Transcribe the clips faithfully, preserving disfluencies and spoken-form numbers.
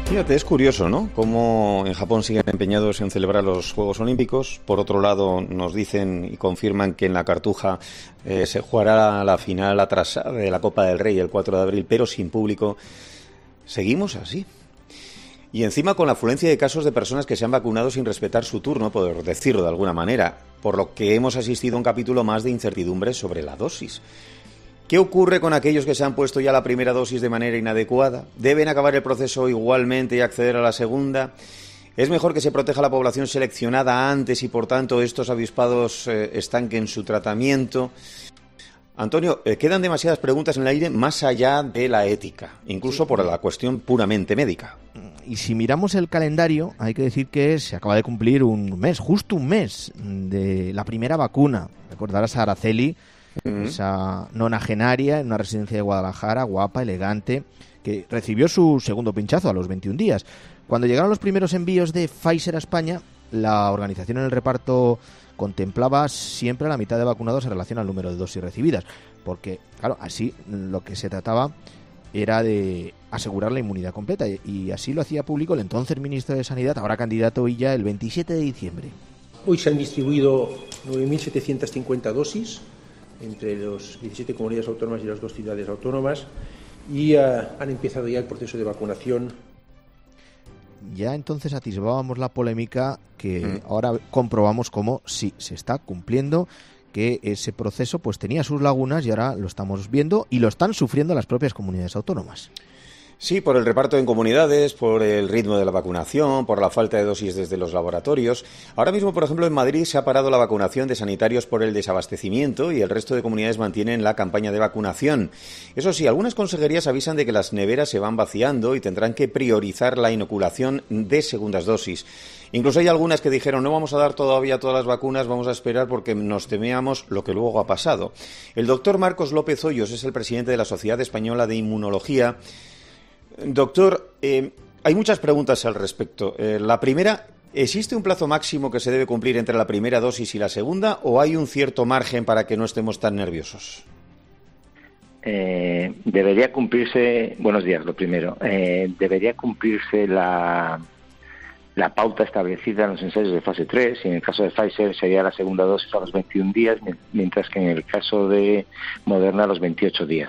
Fíjate, es curioso, ¿no? Cómo en Japón siguen empeñados en celebrar los Juegos Olímpicos. Por otro lado, nos dicen y confirman que en la Cartuja eh, se jugará la final atrasada de la Copa del Rey el cuatro de abril, pero sin público. Seguimos así. Y encima con la afluencia de casos de personas que se han vacunado sin respetar su turno, por decirlo de alguna manera, por lo que hemos asistido a un capítulo más de incertidumbre sobre la dosis. ¿Qué ocurre con aquellos que se han puesto ya la primera dosis de manera inadecuada? ¿Deben acabar el proceso igualmente y acceder a la segunda? ¿Es mejor que se proteja a la población seleccionada antes y, por tanto, estos avispados eh, estanquen su tratamiento? Antonio, eh, quedan demasiadas preguntas en el aire más allá de la ética, incluso sí, por la cuestión puramente médica. Y si miramos el calendario, hay que decir que se acaba de cumplir un mes, justo un mes, de la primera vacuna. Recordarás a Araceli, uh-huh. esa nonagenaria en una residencia de Guadalajara, guapa, elegante, que recibió su segundo pinchazo a los veintiún días. Cuando llegaron los primeros envíos de Pfizer a España, la organización en el reparto contemplaba siempre la mitad de vacunados en relación al número de dosis recibidas, porque, claro, así lo que se trataba era de asegurar la inmunidad completa, y así lo hacía público el entonces ministro de Sanidad, ahora candidato Illa, el veintisiete de diciembre. Hoy se han distribuido nueve mil setecientas cincuenta dosis entre las diecisiete comunidades autónomas y las dos ciudades autónomas, y uh, han empezado ya el proceso de vacunación. Ya entonces atisbábamos la polémica que mm. ahora comprobamos cómo sí se está cumpliendo, que ese proceso pues tenía sus lagunas y ahora lo estamos viendo y lo están sufriendo las propias comunidades autónomas. Sí, por el reparto en comunidades, por el ritmo de la vacunación, por la falta de dosis desde los laboratorios. Ahora mismo, por ejemplo, en Madrid se ha parado la vacunación de sanitarios por el desabastecimiento y el resto de comunidades mantienen la campaña de vacunación. Eso sí, algunas consejerías avisan de que las neveras se van vaciando y tendrán que priorizar la inoculación de segundas dosis. Incluso hay algunas que dijeron no vamos a dar todavía todas las vacunas, vamos a esperar porque nos temíamos lo que luego ha pasado. El doctor Marcos López Hoyos es el presidente de la Sociedad Española de Inmunología. Doctor, eh, hay muchas preguntas al respecto. Eh, la primera, ¿existe un plazo máximo que se debe cumplir entre la primera dosis y la segunda o hay un cierto margen para que no estemos tan nerviosos? Eh, debería cumplirse, buenos días, lo primero, eh, debería cumplirse la, la pauta establecida en los ensayos de fase tres, y en el caso de Pfizer sería la segunda dosis a los veintiún días, mientras que en el caso de Moderna a los veintiocho días.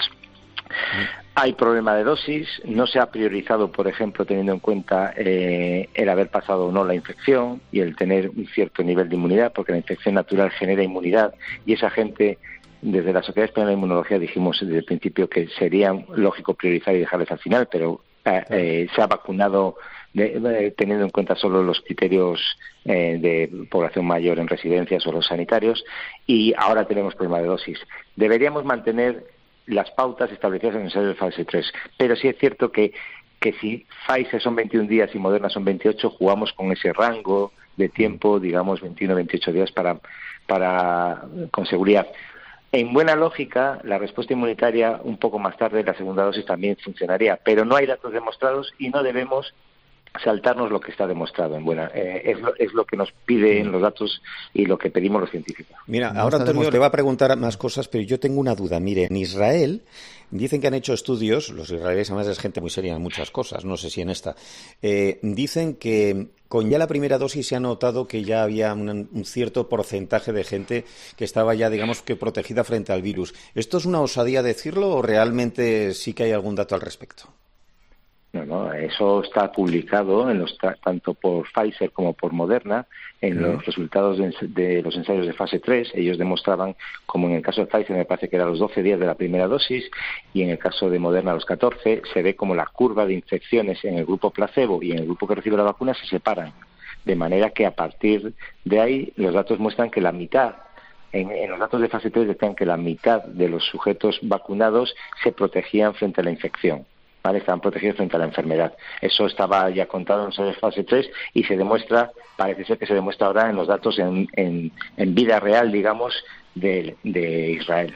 Hay problema de dosis, no se ha priorizado, por ejemplo, teniendo en cuenta eh, el haber pasado o no la infección y el tener un cierto nivel de inmunidad, porque la infección natural genera inmunidad y esa gente, desde la Sociedad Española de Inmunología dijimos desde el principio que sería lógico priorizar y dejarles al final, pero eh, eh, se ha vacunado de, de, teniendo en cuenta solo los criterios eh, de población mayor en residencias o los sanitarios, y ahora tenemos problema de dosis. Deberíamos mantener las pautas establecidas en el ensayo de fase tres. Pero sí es cierto que, que si Pfizer son veintiún días y Moderna son veintiocho, jugamos con ese rango de tiempo, digamos veintiuno a veintiocho días para, para con seguridad. En buena lógica, la respuesta inmunitaria un poco más tarde, la segunda dosis también funcionaría, pero no hay datos demostrados y no debemos saltarnos lo que está demostrado en buena eh, es, lo, es lo que nos piden los datos y lo que pedimos los científicos. Mira, ahora Antonio le va a preguntar más cosas, pero yo tengo una duda. Mire, en Israel dicen que han hecho estudios, los israelíes además es gente muy seria en muchas cosas, no sé si en esta, eh, dicen que con ya la primera dosis se ha notado que ya había un, un cierto porcentaje de gente que estaba ya, digamos, que protegida frente al virus. ¿Esto es una osadía decirlo o realmente sí que hay algún dato al respecto? No, no, eso está publicado en los tanto por Pfizer como por Moderna en los resultados de, de los ensayos de fase tres. Ellos demostraban, como en el caso de Pfizer me parece que era los doce días de la primera dosis y en el caso de Moderna los catorce, se ve como la curva de infecciones en el grupo placebo y en el grupo que recibe la vacuna se separan, de manera que a partir de ahí los datos muestran que la mitad, en, en los datos de fase tres decían que la mitad de los sujetos vacunados se protegían frente a la infección. ¿Vale? Estaban protegidos frente a la enfermedad. Eso estaba ya contado en fase tres y se demuestra, parece ser que se demuestra ahora en los datos en, en, en vida real, digamos, de, de Israel.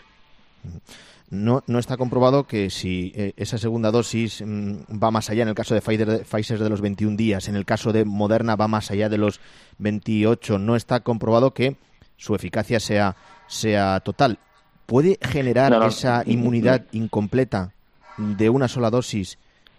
No, no está comprobado que si eh, esa segunda dosis mmm, va más allá, en el caso de Pfizer, de Pfizer de los veintiún días, en el caso de Moderna va más allá de los veintiocho, no está comprobado que su eficacia sea, sea total. ¿Puede generar no, no, esa inmunidad no. incompleta de una sola dosis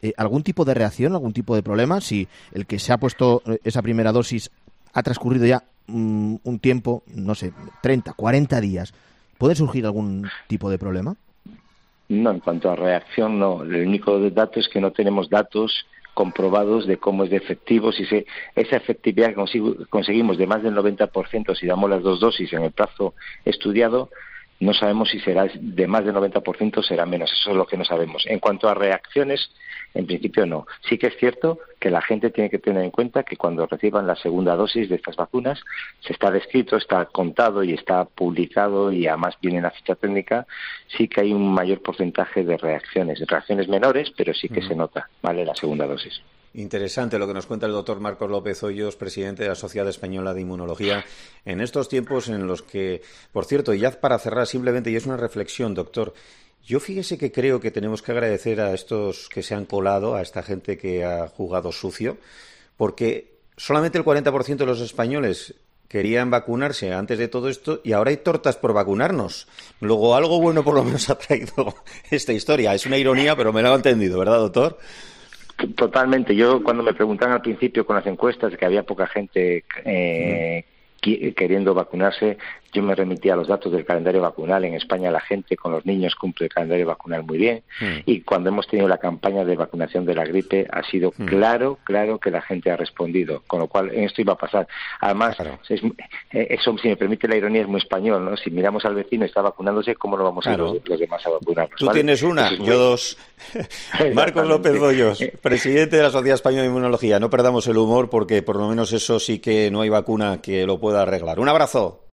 eh, ¿algún tipo de reacción, algún tipo de problema? Si el que se ha puesto esa primera dosis ha transcurrido ya um, un tiempo, no sé, treinta, cuarenta días, ¿puede surgir algún tipo de problema? No, en cuanto a reacción, no. El único dato es que no tenemos datos comprobados de cómo es de efectivo, si se, esa efectividad que consigo, conseguimos de más del noventa por ciento si damos las dos dosis en el plazo estudiado, no sabemos si será de más del noventa por ciento o será menos, eso es lo que no sabemos. En cuanto a reacciones, en principio no. Sí que es cierto que la gente tiene que tener en cuenta que cuando reciban la segunda dosis de estas vacunas, se está descrito, está contado y está publicado y además viene en la ficha técnica, sí que hay un mayor porcentaje de reacciones, reacciones menores, pero sí que mm. se nota, ¿vale?, la segunda dosis. Interesante lo que nos cuenta el doctor Marcos López Hoyos, presidente de la Sociedad Española de Inmunología, en estos tiempos en los que, por cierto, y ya para cerrar simplemente, y es una reflexión, doctor, yo fíjese que creo que tenemos que agradecer a estos que se han colado, a esta gente que ha jugado sucio, porque solamente el cuarenta por ciento de los españoles querían vacunarse antes de todo esto y ahora hay tortas por vacunarnos. Luego algo bueno por lo menos ha traído esta historia. Es una ironía, pero me lo ha entendido, ¿verdad, doctor? Totalmente. Yo cuando me preguntaban al principio con las encuestas de que había poca gente eh, mm. queriendo vacunarse, yo me remitía a los datos del calendario vacunal. En España la gente con los niños cumple el calendario vacunal muy bien mm. y cuando hemos tenido la campaña de vacunación de la gripe ha sido mm. claro, claro que la gente ha respondido, con lo cual esto iba a pasar. Además, claro. es, eso, si me permite la ironía, es muy español, ¿no? Si miramos al vecino y está vacunándose, ¿cómo no vamos claro. a ir los, los demás a vacunarnos? Tú ¿vale? tienes una, yo muy... dos. Marcos López Hoyos, presidente de la Sociedad Española de Inmunología. No perdamos el humor porque por lo menos eso sí que no hay vacuna que lo pueda arreglar. Un abrazo.